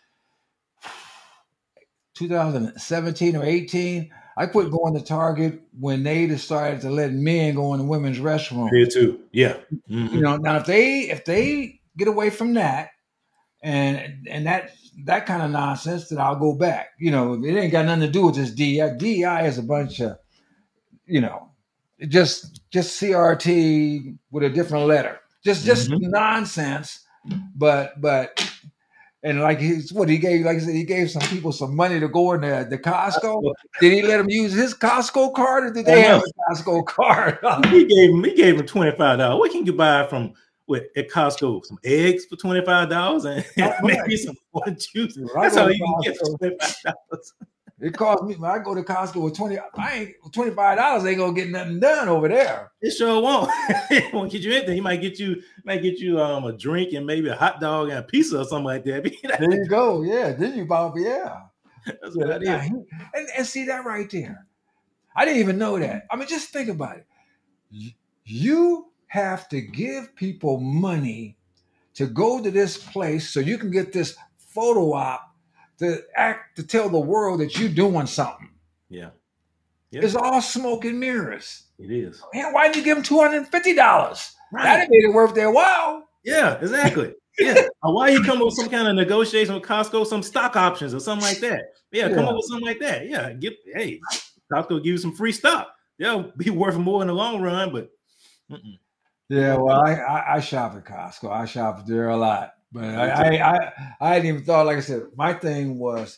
two thousand seventeen or eighteen. I quit going to Target when they decided to let men go in the women's restroom.
Here too, yeah. Mm-hmm.
You know, now if they if they get away from that and and that that kind of nonsense, then I'll go back. You know, it ain't got nothing to do with this D E I. D E I is a bunch of, you know, just just C R T with a different letter. Just just mm-hmm. nonsense. But but. And like he's what he gave, like I said, he gave some people some money to go in the, the Costco. Did he let them use his Costco card, or did they have a Costco card?
he gave him, he gave him twenty five dollars. What can you buy from with at Costco? Some eggs for twenty five dollars and maybe some orange juice. That's all you can get for twenty five dollars.
It cost me when I go to Costco with twenty. I ain't twenty five dollars. Ain't gonna get nothing done over there.
It sure won't. It won't get you anything. He might get you, might get you um a drink and maybe a hot dog and a pizza or something like that.
There you go. Yeah. Then you buy. Yeah.
That's what
yeah,
I did.
And, and see that right there. I didn't even know that. I mean, just think about it. You have to give people money to go to this place so you can get this photo op. To act to tell the world that you're doing something.
Yeah.
Yep. It's all smoke and mirrors.
It is.
Man, why did you give them two hundred fifty dollars? Right. That'd made it worth their while.
Yeah, exactly. Yeah. Why you come up with some kind of negotiation with Costco, some stock options or something like that? Yeah, yeah. Come up with something like that. Yeah. Get hey, Costco give you some free stock. They'll be worth more in the long run, but mm-mm.
Yeah, well, I, I I shop at Costco. I shop there a lot. But I, I, I, I hadn't even thought, like I said, my thing was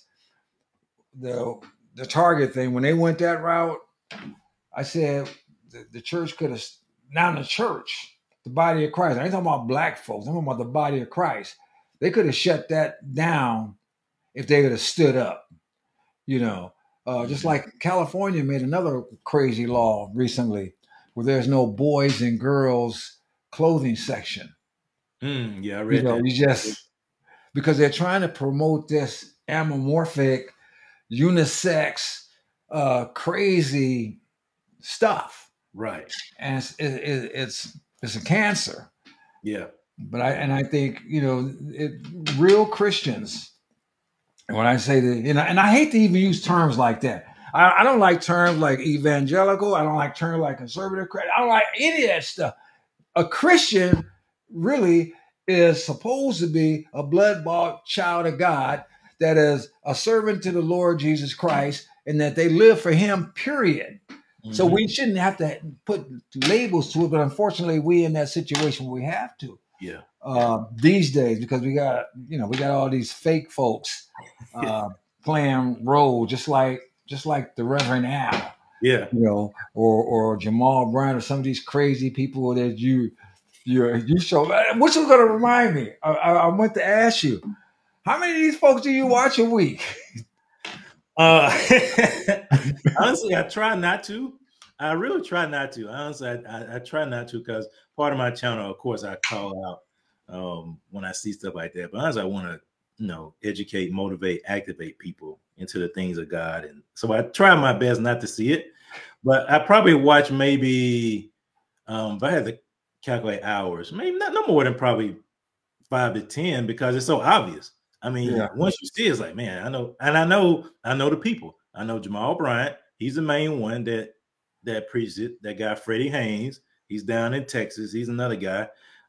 the the Target thing. When they went that route, I said the, the church could have, now the church, the body of Christ, I ain't talking about black folks, I'm talking about the body of Christ. They could have shut that down if they would have stood up, you know. Uh, just like California made another crazy law recently where there's no boys and girls clothing section.
Mm, yeah, I read
you know,
that.
You just because they're trying to promote this amorphic, unisex, uh, crazy stuff,
right?
And it's it, it's it's a cancer.
Yeah,
but I and I think you know, it, real Christians. And when I say that, you know, and I hate to even use terms like that. I, I don't like terms like evangelical. I don't like terms like conservative. I don't like any of that stuff. A Christian really is supposed to be a blood-bought child of God that is a servant to the Lord Jesus Christ and that they live for him, period. Mm-hmm. So we shouldn't have to put labels to it, but unfortunately we in that situation we have to.
Yeah.
Uh, these days, because we got, you know, we got all these fake folks uh, playing role just like just like the Reverend Al.
Yeah.
You know, or or Jamal Brown or some of these crazy people that you You you show, which is going to remind me. I, I, I want to ask you, how many of these folks do you watch a week?
Uh, honestly, I try not to. I really try not to. Honestly, I, I, I try not to because part of my channel, of course, I call out um, when I see stuff like that. But honestly, I want to you know, educate, motivate, activate people into the things of God. And so I try my best not to see it, but I probably watch maybe, um, if I had to calculate hours, maybe not no more than probably five to ten, because it's so obvious. I mean,
Yeah.
once you see it, it's like, man, I know, and I know, I know the people. I know Jamal Bryant. He's the main one that that preached it. That guy, Freddie Haynes. He's down in Texas. He's another guy.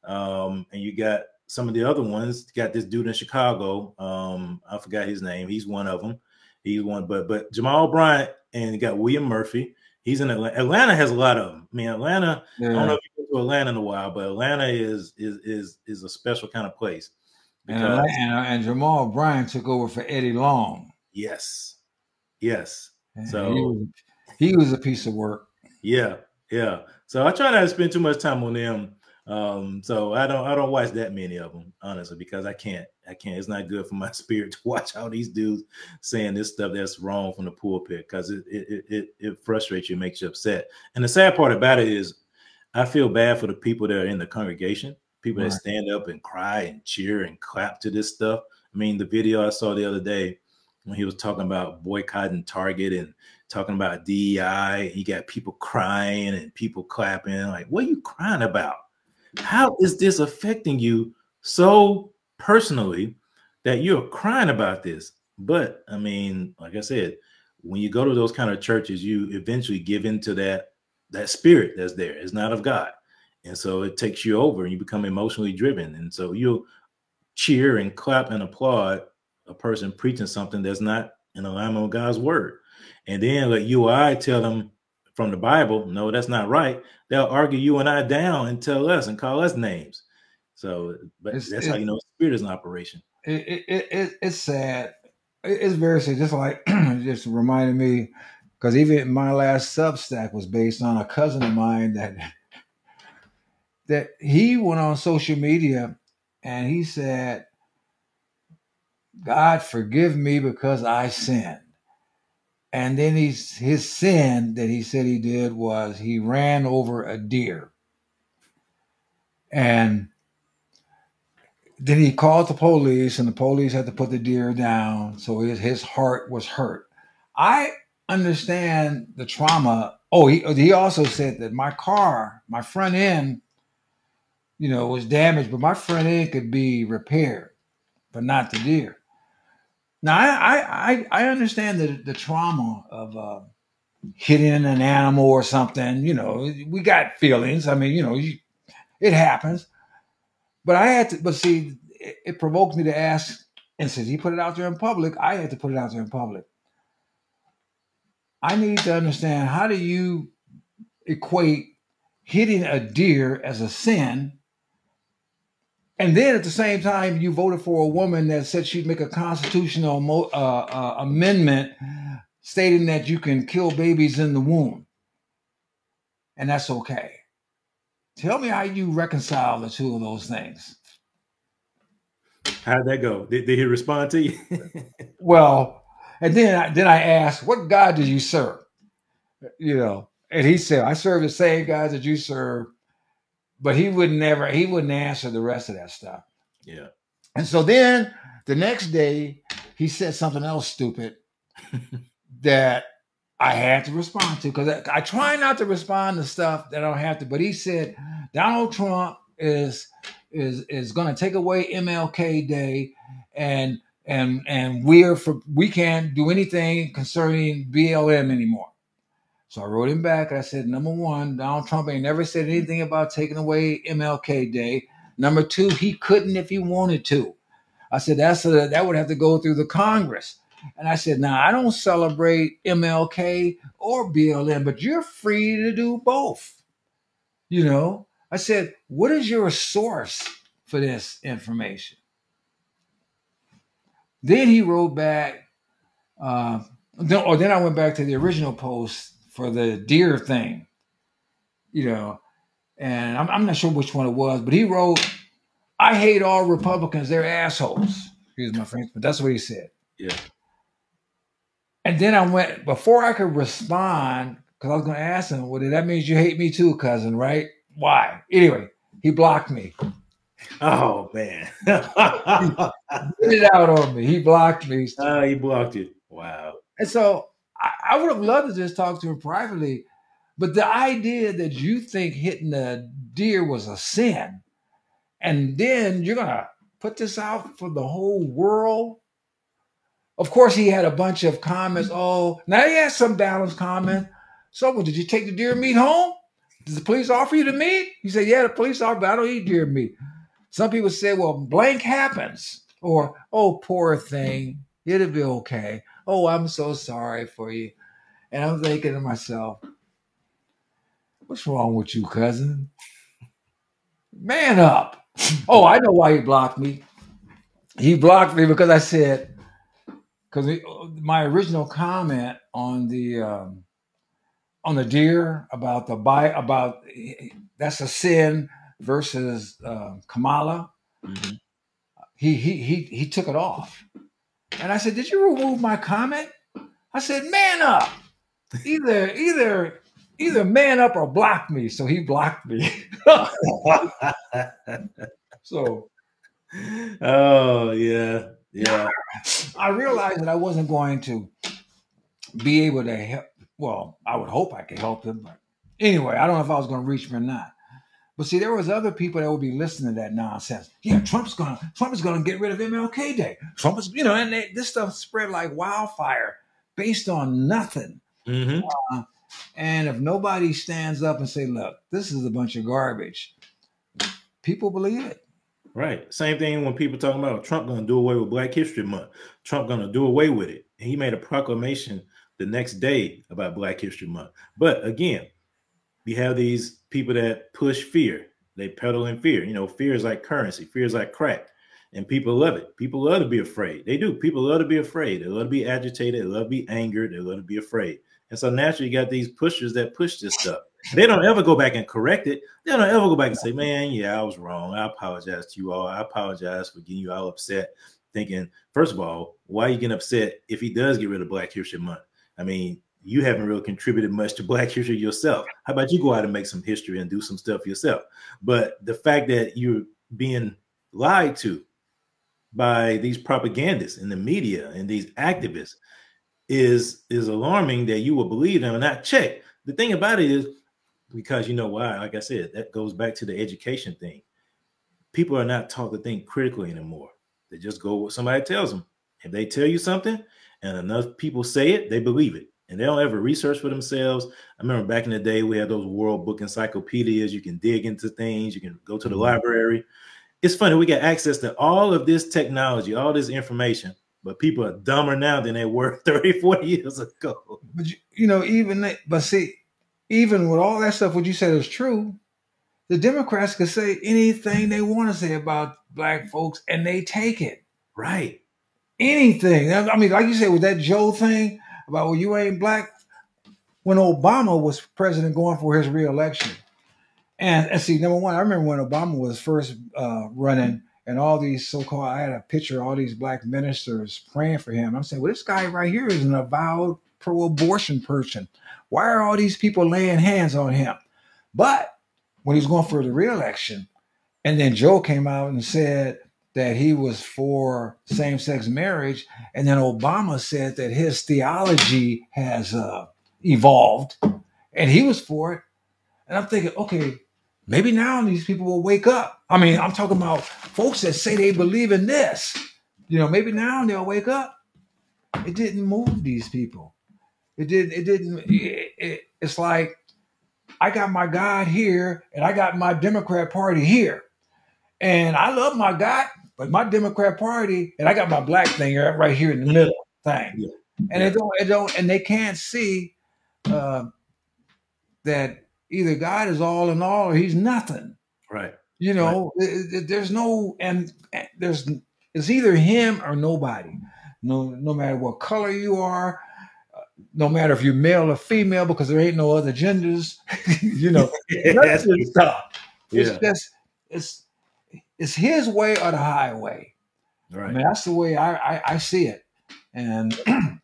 Um, and you got some of the other ones. You got this dude in Chicago. Um, I forgot his name. He's one of them. He's one, but but Jamal Bryant, and you got William Murphy. He's in Atlanta. Atlanta has a lot of them. I mean, Atlanta.
Yeah.
I don't know if you've been to Atlanta in a while, but Atlanta is is is is a special kind of place.
And, and, and Jamal Bryant took over for Eddie Long.
Yes, yes.
And
so
he was, he was a piece of work.
Yeah, yeah. So I try not to spend too much time on them. Um, so I don't I don't watch that many of them, honestly, because I can't. I can't. It's not good for my spirit to watch all these dudes saying this stuff that's wrong from the pulpit, because it it it it frustrates you, makes you upset. And the sad part about it is, I feel bad for the people that are in the congregation, people right. that stand up and cry and cheer and clap to this stuff. I mean, the video I saw the other day when he was talking about boycotting Target and talking about D E I, he got people crying and people clapping. Like, what are you crying about? How is this affecting you so personally that you're crying about this? But I mean, like I said, when you go to those kind of churches, you eventually give into that that spirit that's there. It's not of God. And so it takes you over and you become emotionally driven. And so you'll cheer and clap and applaud a person preaching something that's not in alignment with God's word. And then let you or I tell them from the Bible, no, that's not right. They'll argue you and I down and tell us and call us names. So, but it's, that's it, how you know spirit is in operation.
It, it, it, it's sad. It's very sad. Just like, just reminded me, because even my last Substack was based on a cousin of mine that, that he went on social media and he said, God forgive me because I sinned. And then he's, his sin that he said he did was he ran over a deer. And then he called the police, and the police had to put the deer down. So his, his heart was hurt. I understand the trauma. Oh, he, he also said that my car, my front end, you know, was damaged, but my front end could be repaired, but not the deer. Now, I I I understand the, the trauma of uh, hitting an animal or something. You know, we got feelings. I mean, you know, you, it happens. But I had to, but see, it, it provoked me to ask, and since he put it out there in public, I had to put it out there in public. I need to understand, how do you equate hitting a deer as a sin? And then at the same time, you voted for a woman that said she'd make a constitutional uh, uh, amendment stating that you can kill babies in the womb. And that's okay. Tell me how you reconcile the two of those things.
How'd that go? Did, did he respond to you?
Well, and then I, then I asked, what God do you serve? You know, and he said, I serve the same God that you serve. But he would never, he wouldn't answer the rest of that stuff.
Yeah.
And so then the next day, he said something else stupid that I had to respond to, because I, I try not to respond to stuff that I don't have to. But he said Donald Trump is is is going to take away M L K Day, and and and we're for we can't do anything concerning B L M anymore. So I wrote him back. I said, number one, Donald Trump ain't never said anything about taking away M L K Day. Number two, he couldn't if he wanted to. I said, that's a, that would have to go through the Congress. And I said, now, I don't celebrate M L K or B L M, but you're free to do both. You know, I said, what is your source for this information? Then he wrote back, uh, then, or then I went back to the original post for the deer thing, you know, and I'm, I'm not sure which one it was, but he wrote, I hate all Republicans. They're assholes. Excuse my French, but that's what he said.
Yeah.
And then I went, before I could respond, because I was going to ask him, well, that means you hate me too, cousin, right? Why? Anyway, he blocked me.
Oh man.
He did it out on me. He blocked me.
uh, he blocked it. Wow.
And so I, I would have loved to just talk to him privately. But the idea that you think hitting a deer was a sin, and then you're going to put this out for the whole world. Of course, he had a bunch of comments. Oh, now he had some balanced comments. So, well, did you take the deer meat home? Did the police offer you the meat? He said, yeah, the police offered, but I don't eat deer meat. Some people say, well, blank happens. Or, oh, poor thing. It'll be okay. Oh, I'm so sorry for you. And I'm thinking to myself, what's wrong with you, cousin? Man up. Oh, I know why he blocked me. He blocked me because I said, because my original comment on the um, on the deer about the buy about that's a sin versus uh, Kamala.
Mhm.
He he he he took it off, and I said, "Did you remove my comment?" I said, "Man up, either either either man up or block me." So he blocked me. So
Oh yeah, yeah.
I realized that I wasn't going to be able to help. Well, I would hope I could help him, but anyway, I don't know if I was going to reach him or not. But see, there was other people that would be listening to that nonsense. Yeah, Trump's gonna Trump is gonna get rid of M L K Day. Trump is, you know, and they, this stuff spread like wildfire based on nothing.
hmm
Uh, and if nobody stands up and say, "Look, this is a bunch of garbage," people believe it.
Right. Same thing when people talking about Trump going to do away with Black History Month. Trump going to do away with it. And he made a proclamation the next day about Black History Month. But again, we have these people that push fear. They peddle in fear. You know, fear is like currency. Fear is like crack. And people love it. People love to be afraid. They do. People love to be afraid. They love to be agitated. They love to be angered. They love to be afraid. And so naturally, you got these pushers that push this stuff. They don't ever go back and correct it. They don't ever go back and say, man, yeah, I was wrong. I apologize to you all. I apologize for getting you all upset. Thinking, first of all, why are you getting upset if he does get rid of Black History Month? I mean, you haven't really contributed much to Black history yourself. How about you go out and make some history and do some stuff yourself? But the fact that you're being lied to by these propagandists in the media and these activists is is alarming that you will believe them and not check. The thing about it is, because you know why, like I said, that goes back to the education thing. People are not taught to think critically anymore. They just go what somebody tells them. If they tell you something and enough people say it, they believe it. And they don't ever research for themselves. I remember back in the day, we had those World Book encyclopedias. You can dig into things. You can go to the mm-hmm. library. It's funny. We got access to all of this technology, all this information, but people are dumber now than they were thirty, forty years ago.
But, you, you know, even, but see, even with all that stuff, what you said is true. The Democrats can say anything they want to say about Black folks, and they take it.
Right.
Anything. I mean, like you said, with that Joe thing about, well, you ain't Black, when Obama was president going for his reelection. And, and see, number one, I remember when Obama was first uh, running, and all these so-called, I had a picture of all these Black ministers praying for him. I'm saying, well, this guy right here is an avowed pro-abortion person. Why are all these people laying hands on him? But when he was going for the reelection, and then Joe came out and said that he was for same-sex marriage, and then Obama said that his theology has uh, evolved, and he was for it. And I'm thinking, okay, maybe now these people will wake up. I mean, I'm talking about folks that say they believe in this. You know, maybe now they'll wake up. It didn't move these people. It did. It didn't. It, it, it's like, I got my God here, and I got my Democrat Party here, and I love my God, but my Democrat Party, and I got my Black thing right here in the middle thing, yeah. and yeah. it don't, it don't, and they can't see uh, that either God is all in all or He's nothing.
Right.
You know, right. It, it, there's no, and there's, it's either Him or nobody. No, no matter what color you are. No matter if you're male or female, because there ain't no other genders, you know. That's just tough. It's yeah. just it's it's His way or the highway. Right. I mean, that's the way I, I, I see it. And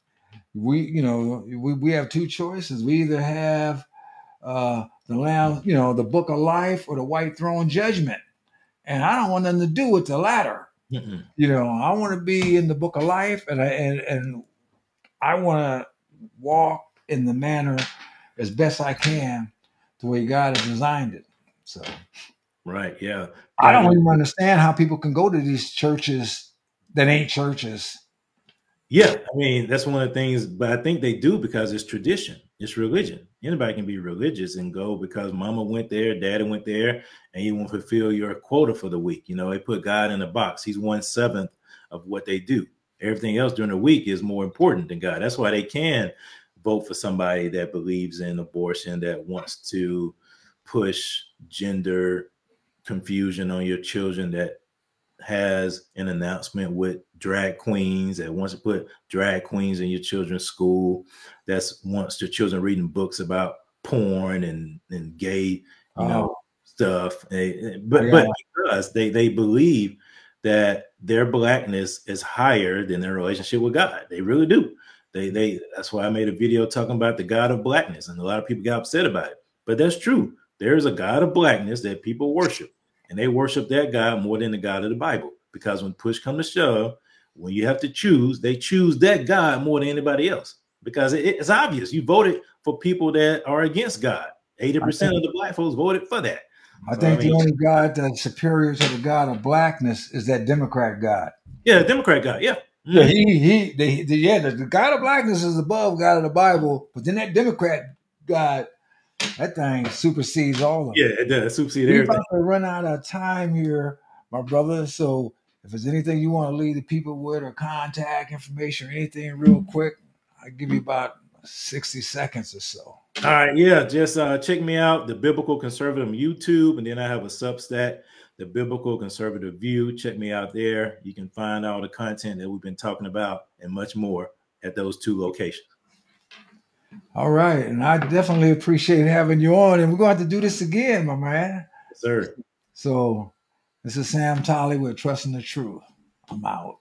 we, you know, we, we have two choices. We either have uh, the Lamb, you know, the Book of Life, or the White Throne Judgment. and I don't want nothing to do with the latter.
Mm-mm.
You know, I want to be in the book of life, and I and and I want to walk in the manner as best I can, the way God has designed it. So
Right. Yeah.
I
Yeah.
don't even understand how people can go to these churches that ain't churches.
Yeah, I mean, that's one of the things, but I think they do because it's tradition. It's religion. Anybody can be religious and go because mama went there, daddy went there, and you want to fulfill your quota for the week. You know, they put God in a box. He's one seventh of what they do. Everything else during the week is more important than God. That's why they can vote for somebody that believes in abortion, that wants to push gender confusion on your children, that has an announcement with drag queens, that wants to put drag queens in your children's school, that's wants their children reading books about porn and and gay, you
Oh,
know, stuff. Eh,
I
But
got
but because they they believe that their blackness is higher than their relationship with God. They really do. They they that's why I made a video talking about the God of blackness, and a lot of people got upset about it. But that's true. There's a God of blackness that people worship. And they worship that God more than the God of the Bible. Because when push comes to shove, when you have to choose, they choose that God more than anybody else. Because it, it's obvious. You voted for people that are against God. eighty percent of the black folks voted for that.
I
So, I
think the
mean,
only God that's superior to the God of blackness is that Democrat God.
yeah, Democrat God. Yeah.
Yeah,
Mhm.
he he the, the yeah the, the God of blackness is above God of the Bible, but then that Democrat God, that thing supersedes all of
Yeah,
it.
it does. Supersede
We
everything.
about to run out of time here, my brother. So if there's anything you want to leave the people with, or contact information, or anything real quick, I'll give you about sixty seconds or so.
All right, yeah, just uh, check me out, the Biblical Conservative on YouTube, and then I have a Substack, the Biblical Conservative View. Check me out there. You can find all the content that we've been talking about and much more at those two locations.
All right, and I definitely appreciate having you on, and we're going to have to do this again, my man.
Yes, sir.
So this is Sam Tolley with Trusting the Truth. I'm out.